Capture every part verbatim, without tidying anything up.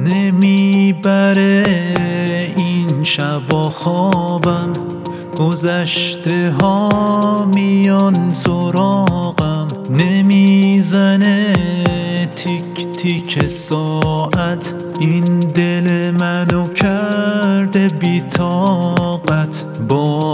نمیبره این شبا خوابم، گذشته ها میان سراغم، نمیزنه تیک تیک ساعت، این دل منو کرده بی طاقت. با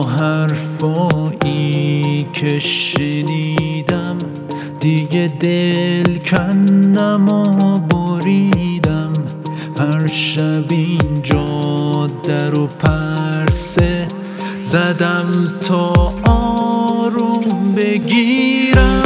حرفایی که شنیدم دیگه دل کندم و بریدم، هر شب اینجا در و پرسه زدم تا آروم بگیرم.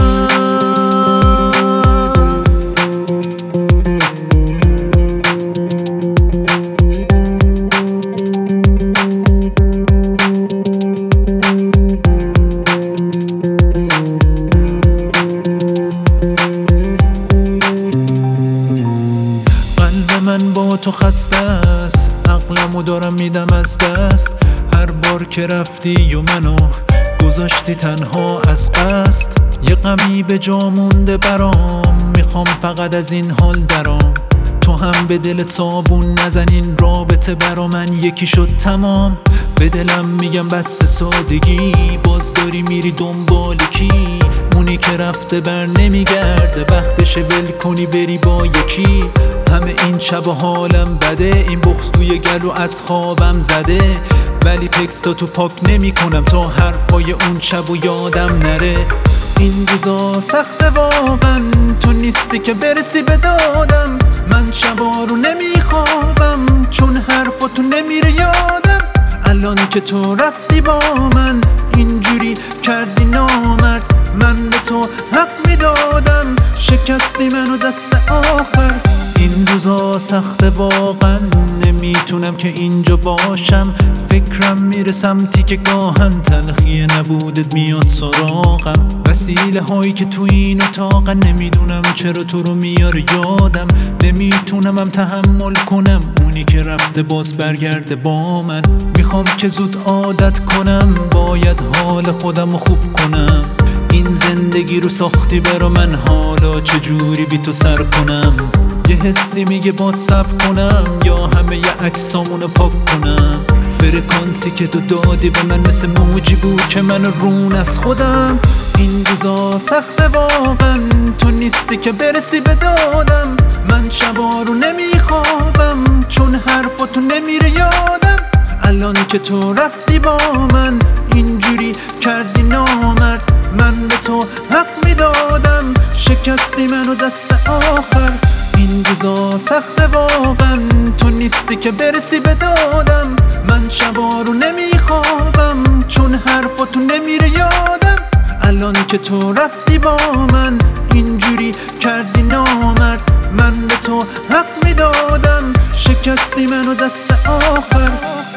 قلب من با تو خسته است، عقلمو دارم میدم از دست، هر بار که رفتی و منو گذاشتی تنها از قصد. یه غمی به جا مونده برام، میخوام فقط از این حال درام. تو هم به دلت صابون نزن، این رابطه برا من یکی شد تمام. به دلم میگم بس سادگی، باز داری میری دنبال کی؟ اونی که رفته بر نمیگرده، وقتشه ول کنی بری با یکی. همه این شب حالم بده، این بغض توی گلو از خوابم زده، ولی تکستاتو پاک نمی کنم تا حرفای اون شب و یادم نره. این روزا سخته واقعا، تو نیستی که برسی به دادم، من شبا رو نمیخوابم چون حرفاتو نمیره یادم. الان که تو رفتی با من اینجوری کردی نامرد، من به تو حق میدادم، شکستی منو دست آخر. این روزا سخت واقعا، نمیتونم که اینجا باشم، فکرم میره سمتی که گاهن تلخی نبودت میاد سراغم. وسیله هایی که تو این اتاق نمیدونم چرا تو رو میاره یادم، نمیتونم هم تحمل کنم اونی که رفته باز برگرده با من. میخوام که زود عادت کنم، باید حال خودم رو خوب کنم. این زندگی رو ساختی برا من، حالا چجوری بی تو سر کنم؟ یه حسی میگه با صبر کنم یا همه یه عکسامونو پاک کنم. فرکانسی که تو دادی به من مثل موجی بود که من رون از خودم. این روزا سخت واقعا، تو نیستی که برسی به دادم، من شبا رو نمیخوابم چون حرفاتو نمیره یادم. الان که تو رفتی با من اینجوری کردی نامرد، من به تو حق میدادم، شکستی منو دست آخر. این روزا سخت واقعا، تو نیستی که برسی به دادم، من شبا رو نمیخوابم چون حرفاتو نمیره یادم. الان که تو رفتی با من اینجوری کردی نامرد، من به تو حق میدادم، شکستی منو دست آخر.